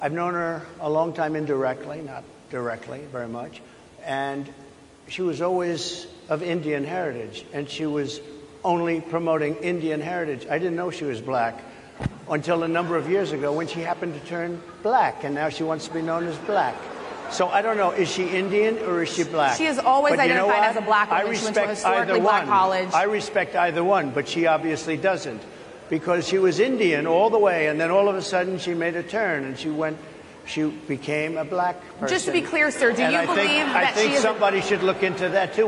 I've known her a long time indirectly, not directly very much, and she was always of Indian heritage, and she was only promoting Indian heritage. I didn't know she was black until a number of years ago when she happened to turn black, and now she wants to be known as black. So I don't know, is she Indian or is she black? She is always identified as a black woman. She went to a historically black college. I respect either one, but she obviously doesn't, because she was Indian all the way, and then all of a sudden she made a turn, and she became a black person. Just to be clear, sir, do you believe that she is... I think somebody should look into that, too.